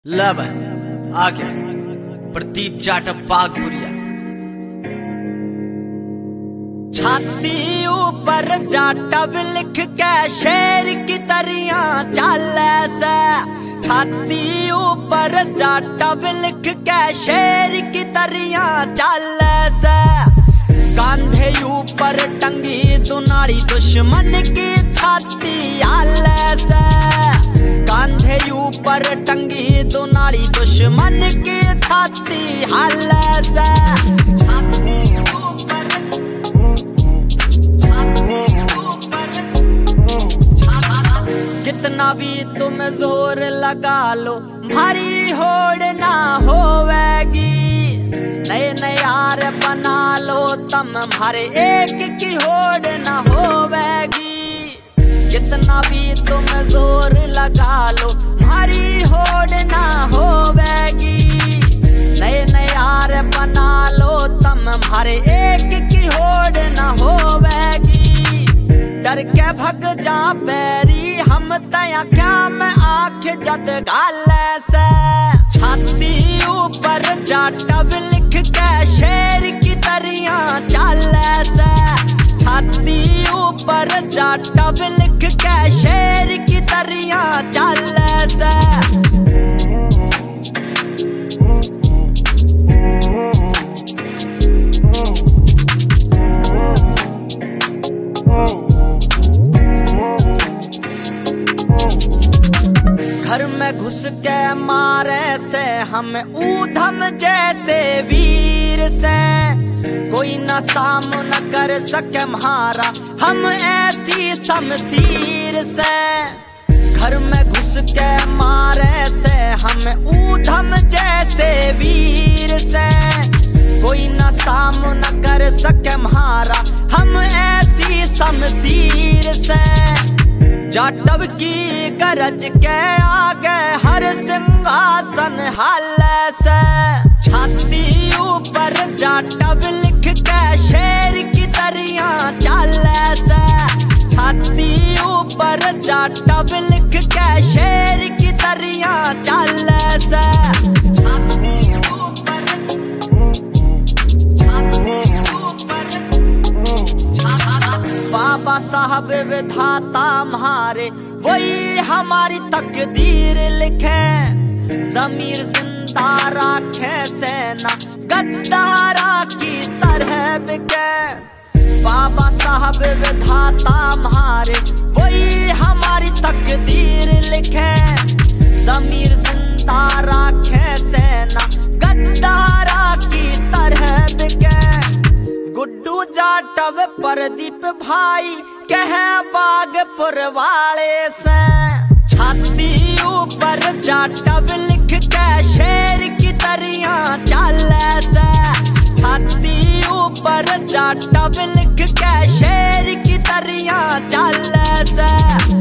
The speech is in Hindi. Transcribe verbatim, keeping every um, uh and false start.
लब आ गया प्रदीप जाटव बागपुरिया। छाती ऊपर जाटव लिख के शेर की तरियां चाले से, छाती ऊपर जाटव लिख के शेर की तरियां चाले से। कांधे ऊपर टंगी दुनाड़ी दुश्मन की छाती आले से, कांधे ऊपर टंगी दुनाड़ी दुश्मन की छाती आले से। छाती ऊपर, छाती ऊपर, कितना भी तुम जोर लगा लो भारी होड़ ना होवेगी। नए नए यार बना लो तम हमारे एक की होड़ ना होवेगी। कितना भी तुम जोर लगा लो भारी होड़ ना होवेगी। नए नए यार बना लो तम हमारे एक की होड़ ना होवेगी। डर के भग जा बैरी हम तया क्या मैं आँख जद गाले से। छाती ऊपर जाटव लिख के शेर की तरियां चाले से, छाती ऊपर जाटव लिख के शेर की तरियां चाले से। घर में घुस के मारे से हम ऊधम जैसे वीर से, कोई न सामना कर सके हमारा हम ऐसी शमशीर से। घर में घुस के मारे से हम ऊधम जैसे वीर से, कोई न सामना कर सके हमारा हम ऐसी शमशीर से। जाटव की गरज के आगे हर सिंहासन हाले से, छाती ऊपर जाटव लिख के शेर की तरियां चाले से। छाती ऊपर जाटव लिख के शेर की तरियां चाले से। छाती ऊपर, छाती ऊपर, बाबा साहब विधाता हमारे वही हमारी तकदीर लिखे। जमीर जिंदा राखे सेना गद्दारा की तरह बिके। बाबा साहब विधाता हमारे वही हमारी तकदीर लिखे। जमीर जिंदा राखे सेना गद्दारा की तरह बिके। गुड्डू जाटव प्रदीप भाई कहे बागपुर वाले से। छाती ऊपर जाटव लिख के शेर की तरियां चाले से, छाती ऊपर जाटव लिख के शेर की तरियां चाले से।